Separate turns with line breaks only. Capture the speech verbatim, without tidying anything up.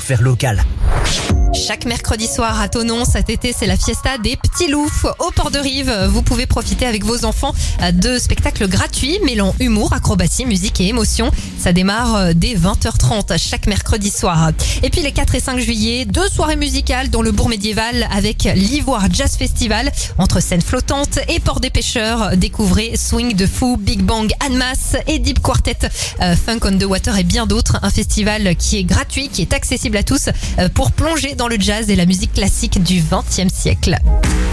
savoir-faire local.
Chaque mercredi soir à Thonon, cet été, c'est la fiesta des petits loups. Au port de Rive, vous pouvez profiter avec vos enfants de spectacles gratuits mêlant humour, acrobatie, musique et émotion. Ça démarre dès vingt heures trente chaque mercredi soir. Et puis les quatre et cinq juillet, deux soirées musicales dans le bourg médiéval avec l'Ivoire Jazz Festival. Entre scène flottante et port des pêcheurs, découvrez Swing de Fou, Big Bang, Anmas et Deep Quartet, euh, Funk on the Water et bien d'autres. Un festival qui est gratuit, qui est accessible à tous euh, pour plonger dans le jazz et la musique classique du vingtième siècle.